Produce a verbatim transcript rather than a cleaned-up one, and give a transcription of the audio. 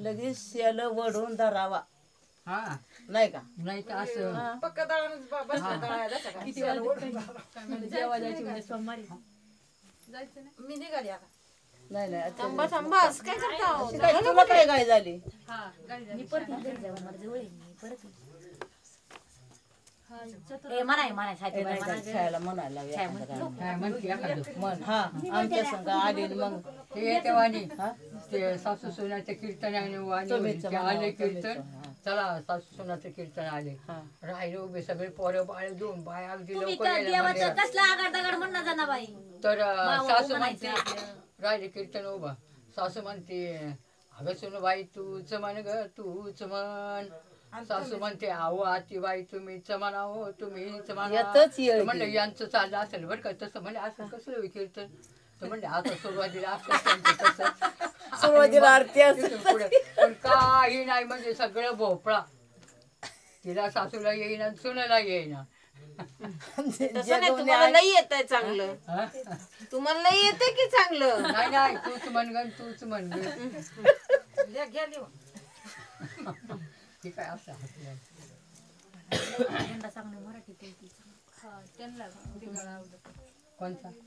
लगेच शेल वडून धरावा हा नाही का नाही तर असं पक्का दळानच ब- बसला दळायला जायचं का? किती वाजता जेव्हा जायची म्हणजे सोमवारी मी निघाली आता नाही नाही अच्छा. थांबा थांबा असं काय करता हो? अशी काय तुला काय काय झाली मी परत येईन घरी जाऊन मला जवळ आहे मी परत येईन. ए म्हणाय म्हणाय ए, साहेब नाही का खेळायला म्हणायला लावूया एखादं गाणं. काय म्हणते एखादं म्हण हा आमच्या संग आली न मग ते येते वाणी ते सासू सोन्याचं कीर्तन आहे वाणी तुम्हीच ते आले म्हणावं, कीर्तन तुम्हीच, चला सासू सोन्याचं कीर्तन आले हा. राहिले उभे सगळे पोरं बाळ दोन बाय अगदी तुम्ही लवकर तर यायला देवाचं मंदिरात. कसला आगार दगाड म्हणणं जाना बाई तर अं, मावं सासू म्हणायचं म्हणते आपलं. राहिले कीर्तन उभा सासू म्हणते अगं सोनू बाई तूच म्हण ग तूच म्हण सासू म्हणते आहो आती बाई तुम्हीच म्हणा हो तुम्हीच म्हणा येतच येळ तर म्हणलं की. यांचं चाललं असेल बरं का तसं म्हणजे असं कसं होईल कीर्तन तर म्हणले आता सुरुवातीला असं त्यांचं तसं सुरुवातीला आरती असते. तिथून पुढे पण काही नाही म्हणजे सगळं भोपळा तिला सासूला येईना आणि सुनेला येईना तसं नाही तुम्हाला नाही येत आहे चांगलं हा? तुम्हाला नाही येते की चांगलं नाही नाही तूच म्हण ग तूच म्हण ग घ्या घ्या लिहून. हे काय असं हसलं. त्यांना सांगणं मराठी बोलते. त्यांना ते गाणं आवडतं. कोणता